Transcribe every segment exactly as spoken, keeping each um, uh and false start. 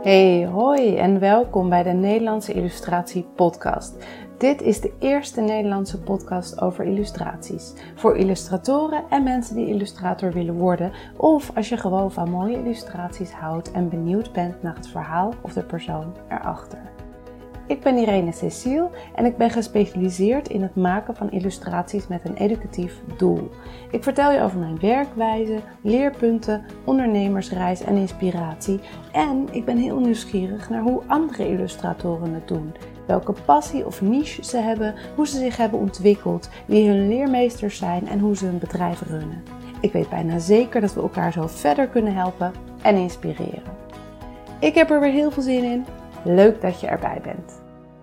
Hey, hoi en welkom bij de Nederlandse Illustratie Podcast. Dit is de eerste Nederlandse podcast over illustraties. Voor illustratoren en mensen die illustrator willen worden. Of als je gewoon van mooie illustraties houdt en benieuwd bent naar het verhaal of de persoon erachter. Ik ben Irene Cecile en ik ben gespecialiseerd in het maken van illustraties met een educatief doel. Ik vertel je over mijn werkwijze, leerpunten, ondernemersreis en inspiratie. En ik ben heel nieuwsgierig naar hoe andere illustratoren het doen. Welke passie of niche ze hebben, hoe ze zich hebben ontwikkeld, wie hun leermeesters zijn en hoe ze hun bedrijf runnen. Ik weet bijna zeker dat we elkaar zo verder kunnen helpen en inspireren. Ik heb er weer heel veel zin in. Leuk dat je erbij bent.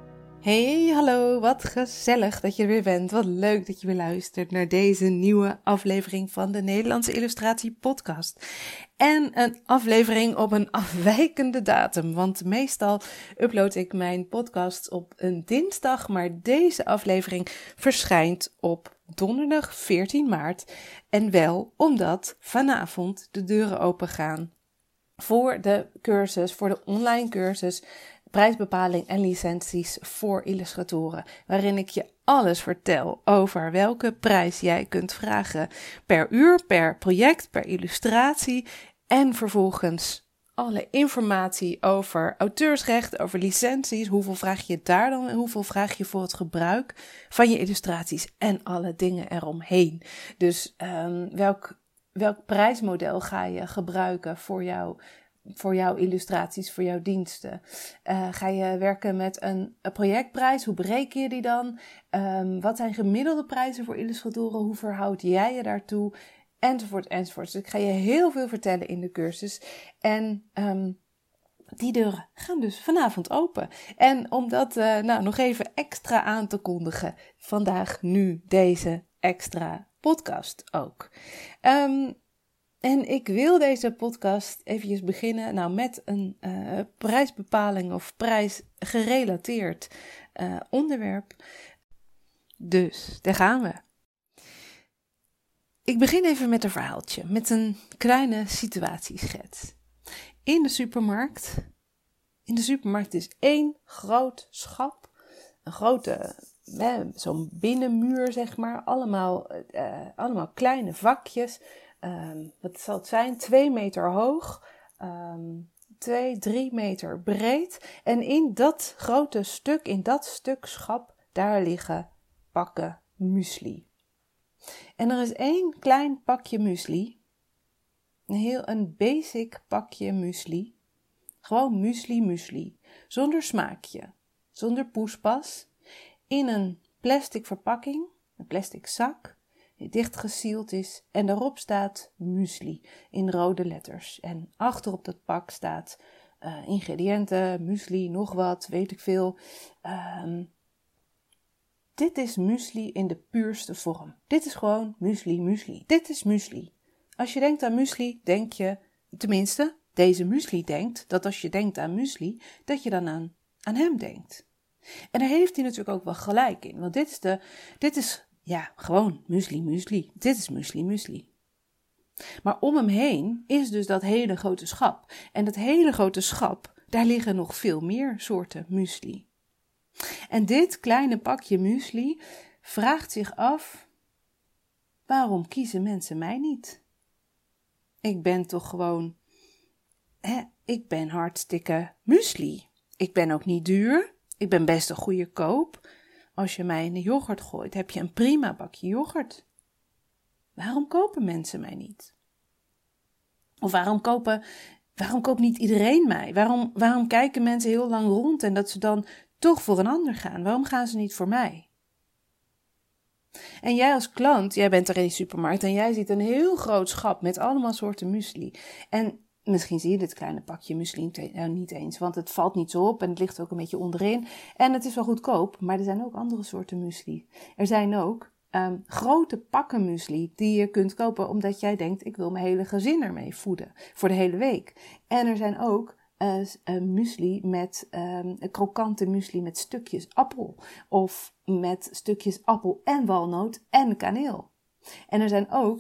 Hey, hallo, wat gezellig dat je er weer bent. Wat leuk dat je weer luistert naar deze nieuwe aflevering van de Nederlandse Illustratie Podcast. En een aflevering op een afwijkende datum, want meestal upload ik mijn podcast op een dinsdag, maar deze aflevering verschijnt op donderdag veertien maart. En wel omdat vanavond de deuren open gaan voor de cursus, voor de online cursus prijsbepaling en licenties voor illustratoren, waarin ik je alles vertel over welke prijs jij kunt vragen per uur, per project, per illustratie en vervolgens alle informatie over auteursrecht, over licenties, hoeveel vraag je daar dan en hoeveel vraag je voor het gebruik van je illustraties en alle dingen eromheen. Dus um, welk, welk prijsmodel ga je gebruiken voor jou? Voor jouw illustraties, voor jouw diensten. Uh, ga je werken met een, een projectprijs? Hoe bereken je die dan? Um, wat zijn gemiddelde prijzen voor illustratoren? Hoe verhoud jij je daartoe? Enzovoort, enzovoort. Dus ik ga je heel veel vertellen in de cursus. En um, die deuren gaan dus vanavond open. En om dat uh, nou, nog even extra aan te kondigen, vandaag nu deze extra podcast ook. Um, En ik wil deze podcast eventjes beginnen nou, met een uh, prijsbepaling of prijsgerelateerd uh, onderwerp. Dus, daar gaan we. Ik begin even met een verhaaltje, met een kleine situatieschets. In de supermarkt, in de supermarkt is één groot schap, een grote, eh, zo'n binnenmuur zeg maar, allemaal, uh, allemaal kleine vakjes. Um, wat zal het zijn? Twee meter hoog, um, twee, drie meter breed. En in dat grote stuk, in dat stuk schap, daar liggen pakken muesli. En er is één klein pakje muesli. Een heel een basic pakje muesli. Gewoon muesli, muesli. Zonder smaakje. Zonder poespas. In een plastic verpakking. Een plastic zak. Die dichtgesield is en daarop staat muesli in rode letters. En achter op dat pak staat uh, ingrediënten, muesli, nog wat, weet ik veel. Um, dit is muesli in de puurste vorm. Dit is gewoon muesli, muesli. Dit is muesli. Als je denkt aan muesli, denk je, tenminste, deze muesli denkt, dat als je denkt aan muesli, dat je dan aan, aan hem denkt. En daar heeft hij natuurlijk ook wel gelijk in, want dit is de, dit is Ja, gewoon muesli, muesli. Dit is muesli, muesli. Maar om hem heen is dus dat hele grote schap. En dat hele grote schap, daar liggen nog veel meer soorten muesli. En dit kleine pakje muesli vraagt zich af, waarom kiezen mensen mij niet? Ik ben toch gewoon, hè, ik ben hartstikke muesli. Ik ben ook niet duur. Ik ben best een goede koop. Als je mij in de yoghurt gooit, heb je een prima bakje yoghurt. Waarom kopen mensen mij niet? Of waarom kopen, waarom koopt niet iedereen mij? Waarom, waarom kijken mensen heel lang rond en dat ze dan toch voor een ander gaan? Waarom gaan ze niet voor mij? En jij als klant, jij bent er in de supermarkt en jij ziet een heel groot schap met allemaal soorten muesli. En misschien zie je dit kleine pakje muesli nou, niet eens, want het valt niet zo op en het ligt ook een beetje onderin. En het is wel goedkoop, maar er zijn ook andere soorten muesli. Er zijn ook um, grote pakken muesli die je kunt kopen omdat jij denkt, ik wil mijn hele gezin ermee voeden voor de hele week. En er zijn ook uh, uh, muesli met um, krokante muesli met stukjes appel of met stukjes appel en walnoot en kaneel. En er zijn ook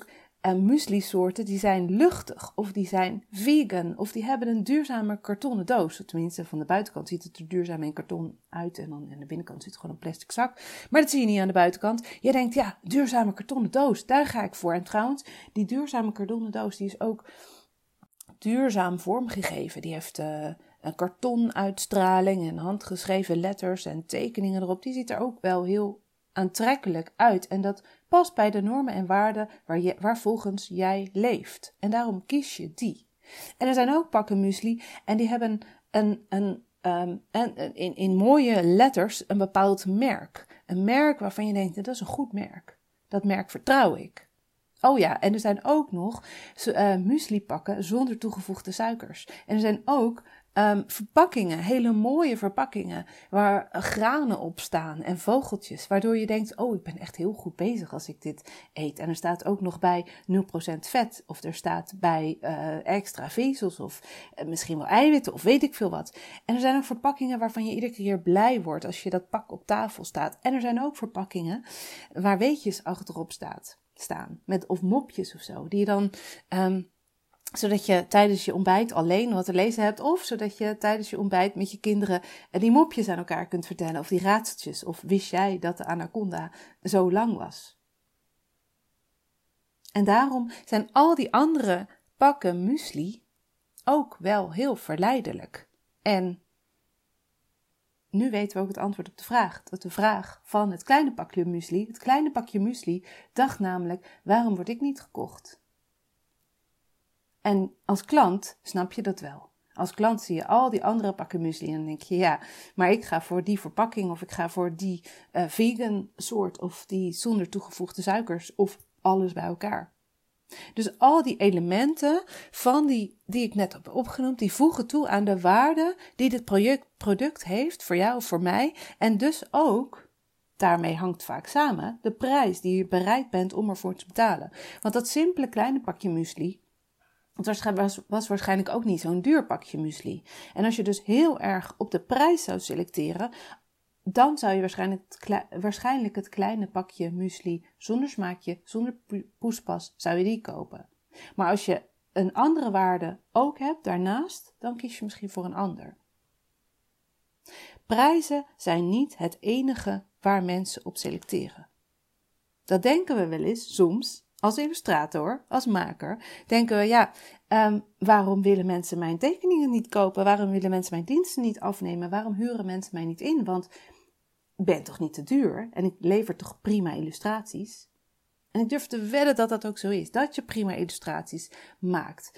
uh, muesli-soorten die zijn luchtig of die zijn vegan of die hebben een duurzame kartonnen doos. Tenminste, van de buitenkant ziet het er duurzaam in karton uit en dan aan de binnenkant zit gewoon een plastic zak. Maar dat zie je niet aan de buitenkant. Je denkt, ja, duurzame kartonnen doos, daar ga ik voor. En trouwens, die duurzame kartonnen doos die is ook duurzaam vormgegeven. Die heeft uh, een kartonuitstraling en handgeschreven letters en tekeningen erop. Die ziet er ook wel heel aantrekkelijk uit. En dat past bij de normen en waarden waar, je, waar volgens jij leeft. En daarom kies je die. En er zijn ook pakken muesli en die hebben een, een, um, een, in, in mooie letters een bepaald merk. Een merk waarvan je denkt, dat is een goed merk. Dat merk vertrouw ik. Oh ja, en er zijn ook nog uh, muesli-pakken zonder toegevoegde suikers. En er zijn ook um, verpakkingen, hele mooie verpakkingen, waar granen op staan en vogeltjes. Waardoor je denkt, oh, ik ben echt heel goed bezig als ik dit eet. En er staat ook nog bij nul procent vet, of er staat bij uh, extra vezels, of uh, misschien wel eiwitten, of weet ik veel wat. En er zijn ook verpakkingen waarvan je iedere keer blij wordt als je dat pak op tafel staat. En er zijn ook verpakkingen waar weetjes achterop staat. staan, met of mopjes of zo, die je dan, um, zodat je tijdens je ontbijt alleen wat te lezen hebt, of zodat je tijdens je ontbijt met je kinderen die mopjes aan elkaar kunt vertellen, of die raadseltjes, of wist jij dat de anaconda zo lang was? En daarom zijn al die andere pakken muesli ook wel heel verleidelijk. En nu weten we ook het antwoord op de vraag. Dat de vraag van het kleine pakje muesli, het kleine pakje muesli, dacht namelijk, waarom word ik niet gekocht? En als klant snap je dat wel. Als klant zie je al die andere pakken muesli en dan denk je, ja, maar ik ga voor die verpakking of ik ga voor die uh, vegan soort of die zonder toegevoegde suikers of alles bij elkaar. Dus al die elementen van die, die ik net heb opgenoemd, die voegen toe aan de waarde die dit project, product heeft voor jou of voor mij. En dus ook, daarmee hangt vaak samen, de prijs die je bereid bent om ervoor te betalen. Want dat simpele kleine pakje muesli, het was, was waarschijnlijk ook niet zo'n duur pakje muesli. En als je dus heel erg op de prijs zou selecteren, dan zou je waarschijnlijk het, kle- waarschijnlijk het kleine pakje muesli zonder smaakje, zonder poespas, zou je die kopen. Maar als je een andere waarde ook hebt daarnaast, dan kies je misschien voor een ander. Prijzen zijn niet het enige waar mensen op selecteren. Dat denken we wel eens, soms, als illustrator, als maker, denken we, ja, um, waarom willen mensen mijn tekeningen niet kopen? Waarom willen mensen mijn diensten niet afnemen? Waarom huren mensen mij niet in? Want ik ben toch niet te duur en ik lever toch prima illustraties? En ik durf te wedden dat dat ook zo is, dat je prima illustraties maakt.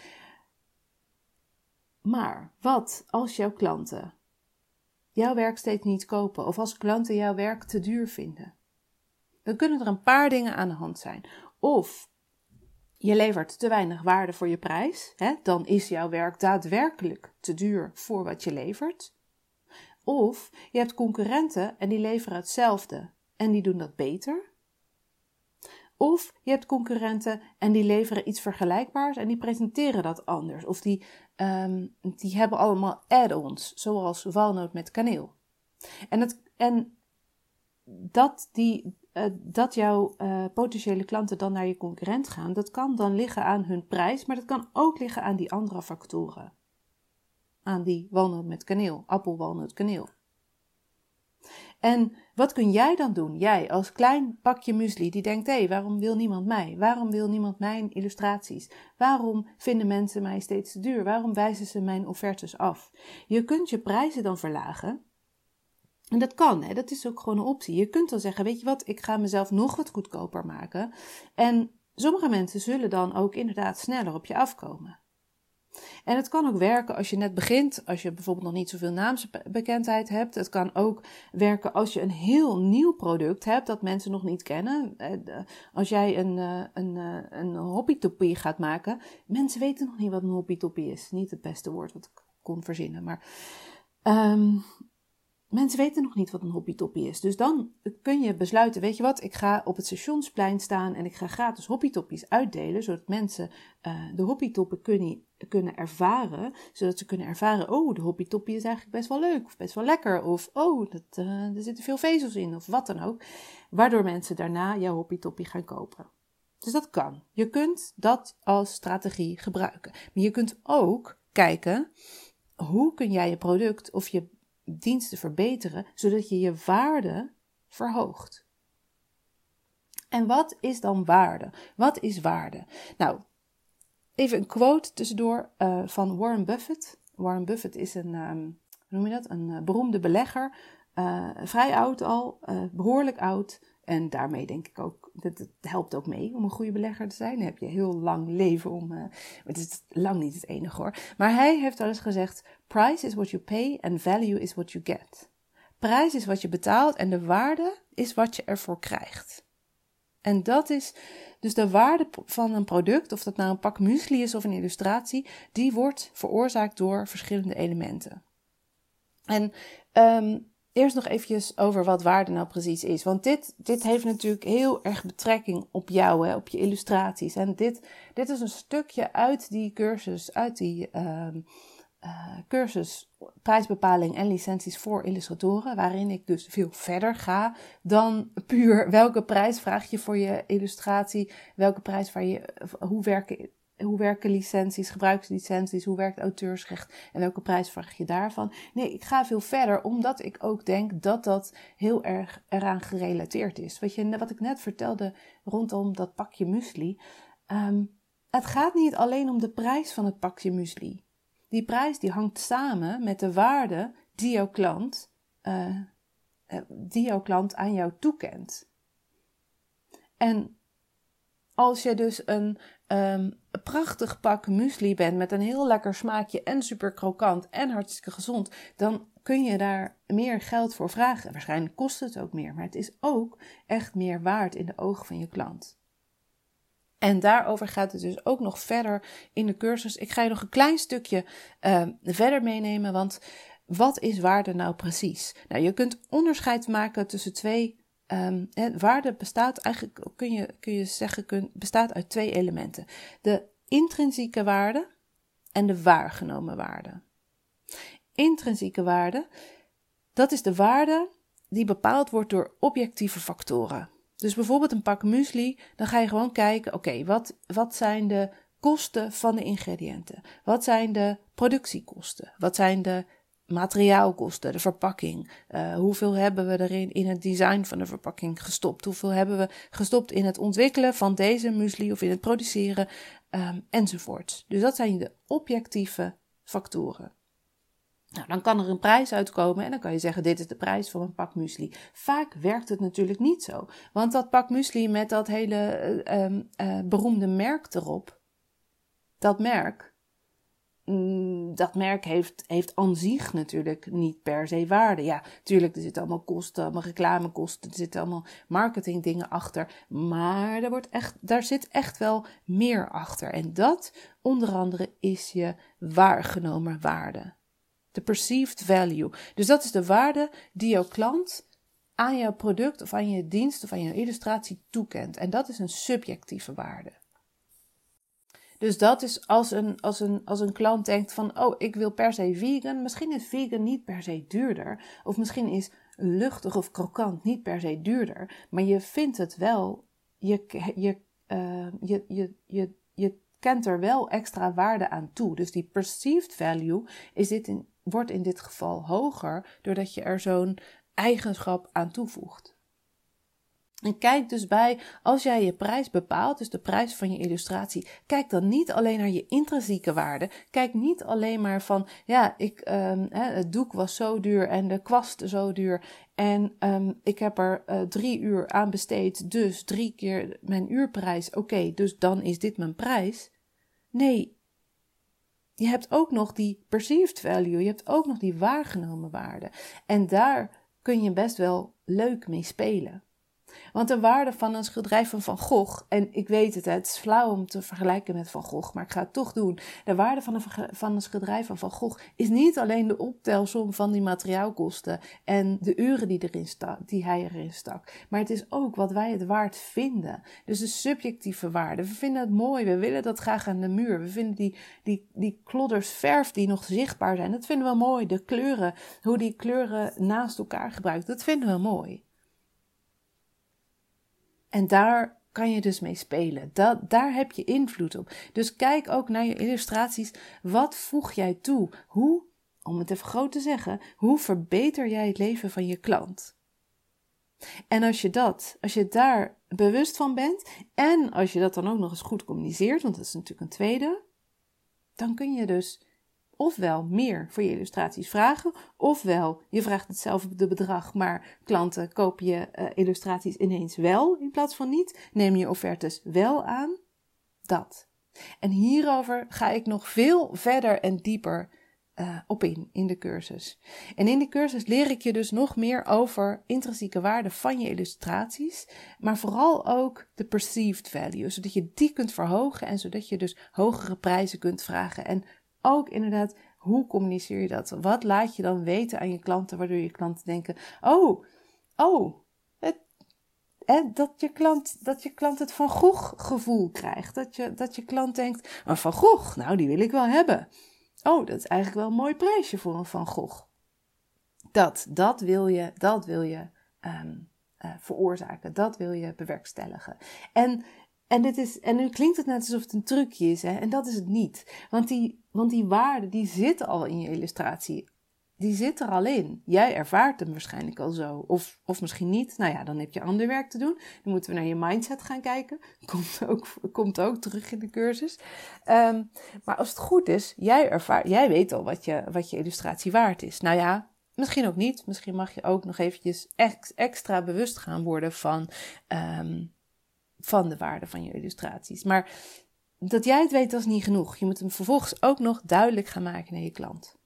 Maar wat als jouw klanten jouw werk steeds niet kopen of als klanten jouw werk te duur vinden? Dan kunnen er een paar dingen aan de hand zijn. Of je levert te weinig waarde voor je prijs, hè? Dan is jouw werk daadwerkelijk te duur voor wat je levert. Of je hebt concurrenten en die leveren hetzelfde en die doen dat beter. Of je hebt concurrenten en die leveren iets vergelijkbaars en die presenteren dat anders. Of die, um, die hebben allemaal add-ons, zoals walnoot met kaneel. En, het, en dat, die, uh, dat jouw uh, potentiële klanten dan naar je concurrent gaan, dat kan dan liggen aan hun prijs, maar dat kan ook liggen aan die andere factoren. Aan die walnoot met kaneel, appel, walnoot, kaneel. En wat kun jij dan doen? Jij als klein pakje muesli die denkt, hé, hey, waarom wil niemand mij? Waarom wil niemand mijn illustraties? Waarom vinden mensen mij steeds te duur? Waarom wijzen ze mijn offertes af? Je kunt je prijzen dan verlagen. En dat kan, hè? Dat is ook gewoon een optie. Je kunt dan zeggen, weet je wat, ik ga mezelf nog wat goedkoper maken. En sommige mensen zullen dan ook inderdaad sneller op je afkomen. En het kan ook werken als je net begint, als je bijvoorbeeld nog niet zoveel naamsbekendheid hebt. Het kan ook werken als je een heel nieuw product hebt dat mensen nog niet kennen. Als jij een, een, een hobbytoppie gaat maken, mensen weten nog niet wat een hobbytoppie is. Niet het beste woord wat ik kon verzinnen, maar um, mensen weten nog niet wat een hobbytoppie is. Dus dan kun je besluiten, weet je wat, ik ga op het stationsplein staan en ik ga gratis hobbytoppies uitdelen, zodat mensen uh, de hobbytoppen kunnen, kunnen ervaren, zodat ze kunnen ervaren, oh, de hobbytoppie is eigenlijk best wel leuk, of best wel lekker, of oh, dat, uh, er zitten veel vezels in, of wat dan ook, waardoor mensen daarna jouw hobbytoppie gaan kopen. Dus dat kan. Je kunt dat als strategie gebruiken. Maar je kunt ook kijken, hoe kun jij je product of je diensten verbeteren, zodat je je waarde verhoogt. En wat is dan waarde? Wat is waarde? Nou, even een quote tussendoor uh, van Warren Buffett. Warren Buffett is een, um, hoe noem je dat? Een uh, beroemde belegger. Uh, vrij oud al, uh, behoorlijk oud. En daarmee denk ik ook, dat het helpt ook mee om een goede belegger te zijn. Dan heb je heel lang leven om, uh, het is lang niet het enige hoor. Maar hij heeft al eens gezegd, price is what you pay and value is what you get. Prijs is wat je betaalt en de waarde is wat je ervoor krijgt. En dat is dus de waarde van een product, of dat nou een pak muesli is of een illustratie, die wordt veroorzaakt door verschillende elementen. En um, eerst nog eventjes over wat waarde nou precies is. Want dit, dit heeft natuurlijk heel erg betrekking op jou, hè, op je illustraties. En dit, dit is een stukje uit die cursus, uit die uh, uh, cursus prijsbepaling en licenties voor illustratoren. Waarin ik dus veel verder ga dan puur welke prijs vraag je voor je illustratie. Welke prijs vraag je, hoe werken Hoe werken licenties, gebruikslicenties, hoe werkt auteursrecht en welke prijs vraag je daarvan? Nee, ik ga veel verder, omdat ik ook denk dat dat heel erg eraan gerelateerd is. Wat, je, wat ik net vertelde rondom dat pakje muesli. Um, het gaat niet alleen om de prijs van het pakje muesli. Die prijs die hangt samen met de waarde die jouw klant, uh, die jouw klant aan jou toekent. En als je dus een um, prachtig pak muesli bent met een heel lekker smaakje en super krokant en hartstikke gezond, dan kun je daar meer geld voor vragen. Waarschijnlijk kost het ook meer, maar het is ook echt meer waard in de ogen van je klant. En daarover gaat het dus ook nog verder in de cursus. Ik ga je nog een klein stukje uh, verder meenemen, want wat is waarde nou precies? Nou, je kunt onderscheid maken tussen twee. Um, waarde bestaat eigenlijk, kun je, kun je zeggen, kun, bestaat uit twee elementen. De intrinsieke waarde en de waargenomen waarde. Intrinsieke waarde, dat is de waarde die bepaald wordt door objectieve factoren. Dus bijvoorbeeld een pak muesli, dan ga je gewoon kijken, oké, okay, wat, wat zijn de kosten van de ingrediënten? Wat zijn de productiekosten? Wat zijn de materiaalkosten, de verpakking? Uh, hoeveel hebben we erin in het design van de verpakking gestopt? Hoeveel hebben we gestopt in het ontwikkelen van deze muesli of in het produceren um, enzovoort. Dus dat zijn de objectieve factoren. Nou, dan kan er een prijs uitkomen en dan kan je zeggen, dit is de prijs van een pak muesli. Vaak werkt het natuurlijk niet zo, want dat pak muesli met dat hele uh, um, uh, beroemde merk erop, dat merk, mm, dat merk heeft, heeft aan zich natuurlijk niet per se waarde. Ja, tuurlijk, er zitten allemaal kosten, allemaal reclamekosten, er zitten allemaal marketingdingen achter, maar er wordt echt, daar zit echt wel meer achter. En dat, onder andere, is je waargenomen waarde. De perceived value. Dus dat is de waarde die jouw klant aan jouw product of aan je dienst of aan je illustratie toekent. En dat is een subjectieve waarde. Dus dat is als een, als een, als een klant denkt van, oh, ik wil per se vegan. Misschien is vegan niet per se duurder. Of misschien is luchtig of krokant niet per se duurder. Maar je vindt het wel, je, je, uh, je, je, je, je kent er wel extra waarde aan toe. Dus die perceived value is dit in, wordt in dit geval hoger, doordat je er zo'n eigenschap aan toevoegt. En kijk dus bij, als jij je prijs bepaalt, dus de prijs van je illustratie, kijk dan niet alleen naar je intrinsieke waarde. Kijk niet alleen maar van, ja, ik, um, het doek was zo duur en de kwast zo duur en um, ik heb er uh, drie uur aan besteed, dus drie keer mijn uurprijs. Oké, okay, dus dan is dit mijn prijs. Nee, je hebt ook nog die perceived value, je hebt ook nog die waargenomen waarde. En daar kun je best wel leuk mee spelen. Want de waarde van een schilderij van Van Gogh, en ik weet het, het is flauw om te vergelijken met Van Gogh, maar ik ga het toch doen. De waarde van een, van een schilderij van Van Gogh is niet alleen de optelsom van die materiaalkosten en de uren die, erin sta, die hij erin stak. Maar het is ook wat wij het waard vinden. Dus de subjectieve waarde. We vinden het mooi, we willen dat graag aan de muur. We vinden die, die, die klodders verf die nog zichtbaar zijn, dat vinden we mooi. De kleuren, hoe die kleuren naast elkaar gebruikt, dat vinden we mooi. En daar kan je dus mee spelen. Dat, daar heb je invloed op. Dus kijk ook naar je illustraties. Wat voeg jij toe? Hoe, om het even groot te zeggen, hoe verbeter jij het leven van je klant? En als je dat, als je daar bewust van bent en als je dat dan ook nog eens goed communiceert, want dat is natuurlijk een tweede, dan kun je dus ofwel meer voor je illustraties vragen, ofwel je vraagt hetzelfde bedrag, maar klanten kopen je uh, illustraties ineens wel in plaats van niet. Neem je offertes wel aan. Dat. En hierover ga ik nog veel verder en dieper uh, op in, in de cursus. En in de cursus leer ik je dus nog meer over intrinsieke waarde van je illustraties, maar vooral ook de perceived value, zodat je die kunt verhogen en zodat je dus hogere prijzen kunt vragen. En ook inderdaad, hoe communiceer je dat? Wat laat je dan weten aan je klanten, waardoor je klanten denken, oh, oh, het, het, dat, je klant, dat je klant het Van Gogh gevoel krijgt. Dat je, dat je klant denkt, maar Van Gogh, nou die wil ik wel hebben. Oh, dat is eigenlijk wel een mooi prijsje voor een Van Gogh. Dat, dat wil je, dat wil je um, uh, veroorzaken, dat wil je bewerkstelligen. En En, dit is, en nu klinkt het net alsof het een trucje is, hè? En dat is het niet. Want die, want die waarde, die zit al in je illustratie. Die zit er al in. Jij ervaart hem waarschijnlijk al zo. Of, of misschien niet. Nou ja, dan heb je ander werk te doen. Dan moeten we naar je mindset gaan kijken. Komt ook, komt ook terug in de cursus. Um, maar als het goed is, jij, ervaart, jij weet al wat je, wat je illustratie waard is. Nou ja, misschien ook niet. Misschien mag je ook nog eventjes ex, extra bewust gaan worden van... Um, van de waarde van je illustraties. Maar dat jij het weet, dat is niet genoeg. Je moet hem vervolgens ook nog duidelijk gaan maken naar je klant.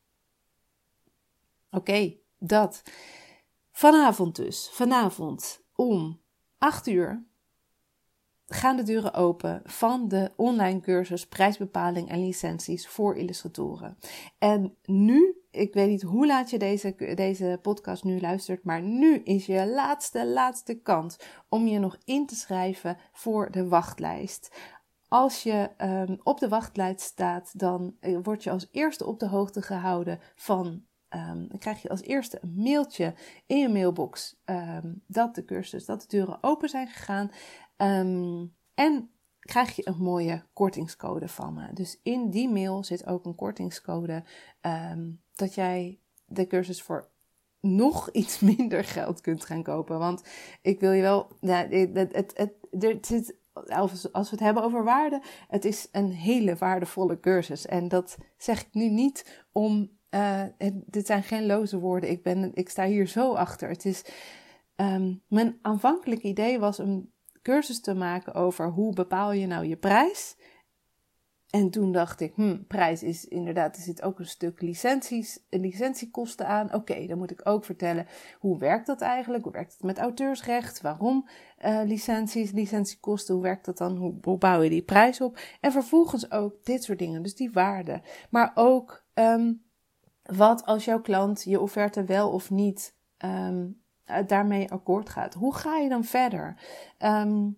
Oké, okay, dat. Vanavond dus. Vanavond om acht uur gaan de deuren open van de online cursus prijsbepaling en licenties voor illustratoren. En nu, ik weet niet hoe laat je deze, deze podcast nu luistert, maar nu is je laatste, laatste kans om je nog in te schrijven voor de wachtlijst. Als je um, op de wachtlijst staat, dan uh, word je als eerste op de hoogte gehouden van... Um, dan krijg je als eerste een mailtje in je mailbox um, dat de cursus, dat de deuren open zijn gegaan. Um, en krijg je een mooie kortingscode van me. Dus in die mail zit ook een kortingscode um, dat jij de cursus voor nog iets minder geld kunt gaan kopen. Want ik wil je wel... Nou, het, het, het, er zit, als we het hebben over waarde, het is een hele waardevolle cursus. En dat zeg ik nu niet om... Uh, dit zijn geen loze woorden. Ik, ben, ik sta hier zo achter. Het is, um, mijn aanvankelijke idee was een cursus te maken over hoe bepaal je nou je prijs. En toen dacht ik, hm, prijs is inderdaad, er zit ook een stuk licenties, licentiekosten aan. Oké, okay, dan moet ik ook vertellen, hoe werkt dat eigenlijk? Hoe werkt het met auteursrecht? Waarom uh, licenties, licentiekosten? Hoe werkt dat dan? Hoe, hoe bouw je die prijs op? En vervolgens ook dit soort dingen, dus die waarde. Maar ook... Um, Wat als jouw klant je offerte wel of niet um, daarmee akkoord gaat? Hoe ga je dan verder? Um,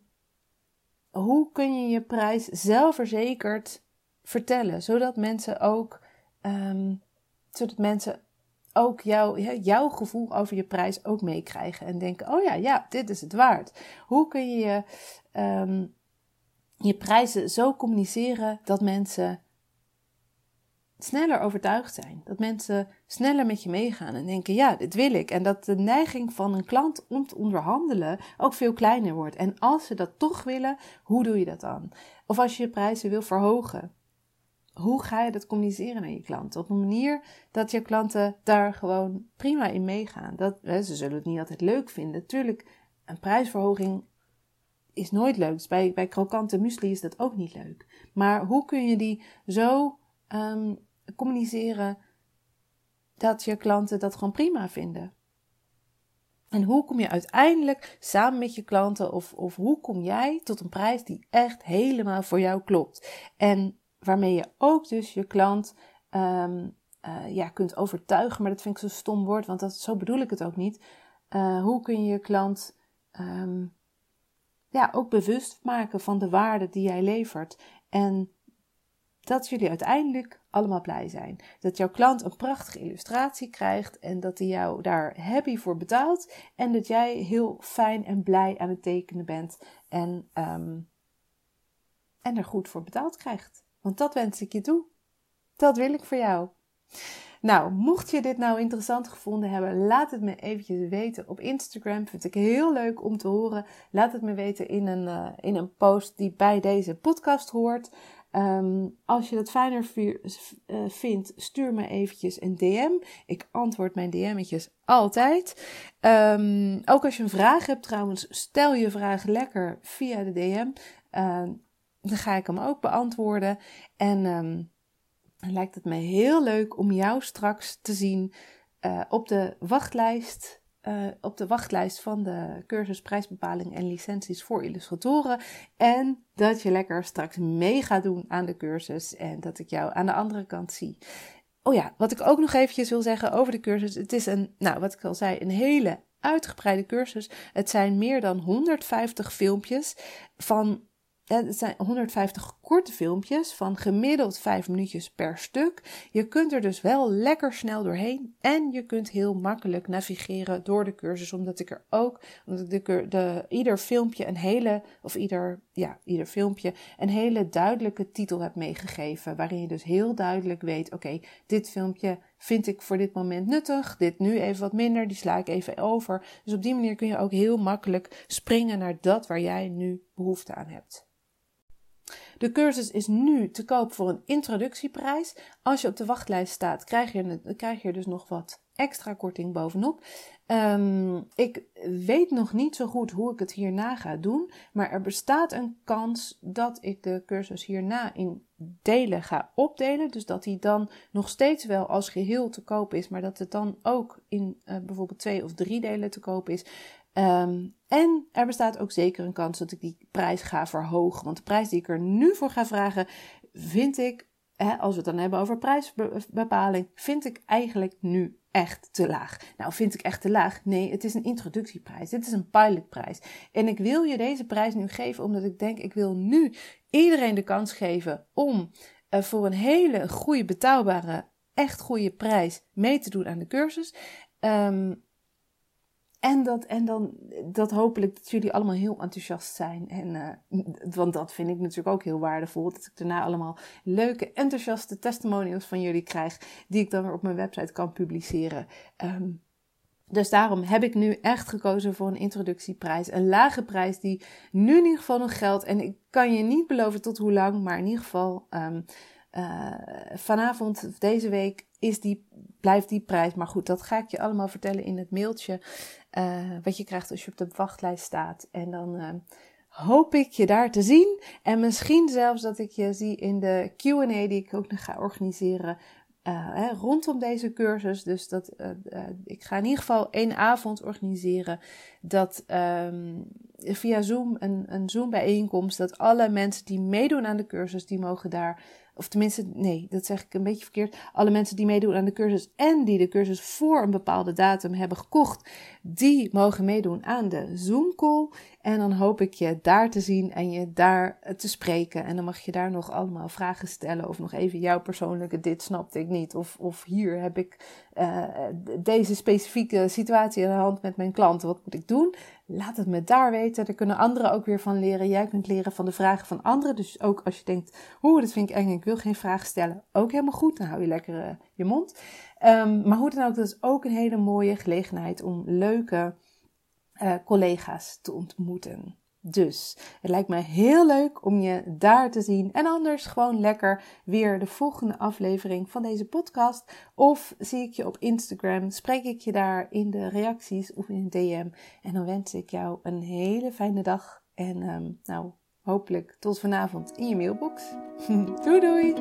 hoe kun je je prijs zelfverzekerd vertellen? Zodat mensen ook, um, zodat mensen ook jou, ja, jouw gevoel over je prijs ook meekrijgen. En denken, oh ja, ja, dit is het waard. Hoe kun je je, um, je prijzen zo communiceren dat mensen... sneller overtuigd zijn. Dat mensen sneller met je meegaan en denken, ja, dit wil ik. En dat de neiging van een klant om te onderhandelen ook veel kleiner wordt. En als ze dat toch willen, hoe doe je dat dan? Of als je je prijzen wil verhogen, hoe ga je dat communiceren naar je klanten? Op een manier dat je klanten daar gewoon prima in meegaan. Dat, hè, ze zullen het niet altijd leuk vinden. Tuurlijk, een prijsverhoging is nooit leuk. Dus bij, bij krokante muesli is dat ook niet leuk. Maar hoe kun je die zo... Um, communiceren dat je klanten dat gewoon prima vinden. En hoe kom je uiteindelijk samen met je klanten of, of hoe kom jij tot een prijs die echt helemaal voor jou klopt. En waarmee je ook dus je klant um, uh, ja, kunt overtuigen, maar dat vind ik zo'n stom woord, want dat, zo bedoel ik het ook niet. Uh, hoe kun je je klant um, ja, ook bewust maken van de waarde die jij levert en dat jullie uiteindelijk allemaal blij zijn. Dat jouw klant een prachtige illustratie krijgt en dat hij jou daar happy voor betaalt. En dat jij heel fijn en blij aan het tekenen bent en, um, en er goed voor betaald krijgt. Want dat wens ik je toe. Dat wil ik voor jou. Nou, mocht je dit nou interessant gevonden hebben, laat het me eventjes weten op Instagram. Vind ik heel leuk om te horen. Laat het me weten in een, uh, in een post die bij deze podcast hoort. Um, als je dat fijner uh, vindt, stuur me eventjes een D M. Ik antwoord mijn D M'tjes altijd. Um, ook als je een vraag hebt trouwens, stel je vraag lekker via de D M. Uh, dan ga ik hem ook beantwoorden. En um, dan lijkt het me heel leuk om jou straks te zien uh, op de wachtlijst. Uh, op de wachtlijst van de cursus prijsbepaling en licenties voor illustratoren. En dat je lekker straks mee gaat doen aan de cursus. En dat ik jou aan de andere kant zie. Oh ja, wat ik ook nog eventjes wil zeggen over de cursus. Het is een, nou wat ik al zei, een hele uitgebreide cursus. Het zijn meer dan honderdvijftig filmpjes van... Het zijn honderdvijftig korte filmpjes van gemiddeld vijf minuutjes per stuk. Je kunt er dus wel lekker snel doorheen en je kunt heel makkelijk navigeren door de cursus. Omdat ik er ook, omdat ik de, de, ieder filmpje een hele, of ieder, ja, ieder filmpje een hele duidelijke titel heb meegegeven. Waarin je dus heel duidelijk weet, oké, okay, dit filmpje vind ik voor dit moment nuttig. Dit nu even wat minder, die sla ik even over. Dus op die manier kun je ook heel makkelijk springen naar dat waar jij nu behoefte aan hebt. De cursus is nu te koop voor een introductieprijs. Als je op de wachtlijst staat, krijg je, krijg je er dus nog wat extra korting bovenop. Um, ik weet nog niet zo goed hoe ik het hierna ga doen. Maar er bestaat een kans dat ik de cursus hierna in delen ga opdelen. Dus dat die dan nog steeds wel als geheel te koop is. Maar dat het dan ook in uh, bijvoorbeeld twee of drie delen te koop is. Um, en er bestaat ook zeker een kans dat ik die prijs ga verhogen. Want de prijs die ik er nu voor ga vragen, vind ik, hè, als we het dan hebben over prijsbepaling, vind ik eigenlijk nu echt te laag. Nou, vind ik echt te laag? Nee, het is een introductieprijs. Dit is een pilotprijs. En ik wil je deze prijs nu geven omdat ik denk, ik wil nu iedereen de kans geven om uh, voor een hele goede, betaalbare, echt goede prijs mee te doen aan de cursus. Um, En, dat, en dan dat hopelijk dat jullie allemaal heel enthousiast zijn. En, uh, want dat vind ik natuurlijk ook heel waardevol. Dat ik daarna allemaal leuke, enthousiaste testimonials van jullie krijg. Die ik dan weer op mijn website kan publiceren. Um, dus daarom heb ik nu echt gekozen voor een introductieprijs. Een lage prijs die nu in ieder geval nog geldt. En ik kan je niet beloven tot hoe lang. Maar in ieder geval um, uh, vanavond of deze week is die, blijft die prijs. Maar goed, dat ga ik je allemaal vertellen in het mailtje. Uh, wat je krijgt als je op de wachtlijst staat. En dan uh, hoop ik je daar te zien. En misschien zelfs dat ik je zie in de Q en A die ik ook nog ga organiseren. Uh, hè, rondom deze cursus. Dus dat, uh, uh, ik ga in ieder geval één avond organiseren. Dat um, via Zoom, een, een Zoom bijeenkomst. Dat alle mensen die meedoen aan de cursus, die mogen daar... Of tenminste, nee, dat zeg ik een beetje verkeerd. Alle mensen die meedoen aan de cursus en die de cursus voor een bepaalde datum hebben gekocht, die mogen meedoen aan de Zoom call. En dan hoop ik je daar te zien en je daar te spreken. En dan mag je daar nog allemaal vragen stellen of nog even jouw persoonlijke dit snapte ik niet. Of, of hier heb ik uh, deze specifieke situatie aan de hand met mijn klant. Wat moet ik doen? Laat het me daar weten. Daar kunnen anderen ook weer van leren. Jij kunt leren van de vragen van anderen. Dus ook als je denkt, oeh, dat vind ik eng, ik wil geen vragen stellen. Ook helemaal goed, dan hou je lekker uh, je mond. Um, maar hoe dan ook, dat is ook een hele mooie gelegenheid om leuke uh, collega's te ontmoeten. Dus het lijkt me heel leuk om je daar te zien. En anders gewoon lekker weer de volgende aflevering van deze podcast. Of zie ik je op Instagram, spreek ik je daar in de reacties of in een D M. En dan wens ik jou een hele fijne dag. En um, nou, hopelijk tot vanavond in je mailbox. Doei doei!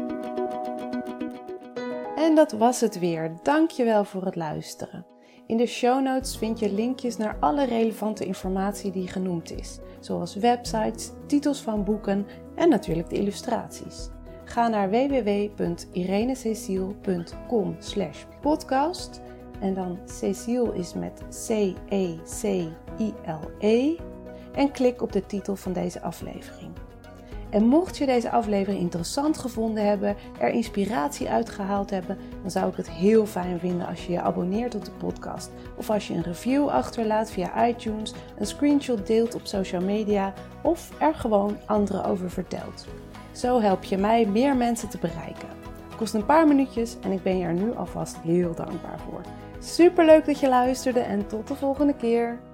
En dat was het weer. Dankjewel voor het luisteren. In de show notes vind je linkjes naar alle relevante informatie die genoemd is. Zoals websites, titels van boeken en natuurlijk de illustraties. Ga naar w w w punt irenececiel punt com slash podcast. En dan Ceciel is met C E C I L E. En klik op de titel van deze aflevering. En mocht je deze aflevering interessant gevonden hebben, er inspiratie uitgehaald hebben, dan zou ik het heel fijn vinden als je je abonneert op de podcast. Of als je een review achterlaat via iTunes, een screenshot deelt op social media of er gewoon anderen over vertelt. Zo help je mij meer mensen te bereiken. Het kost een paar minuutjes en ik ben je er nu alvast heel dankbaar voor. Superleuk dat je luisterde en tot de volgende keer.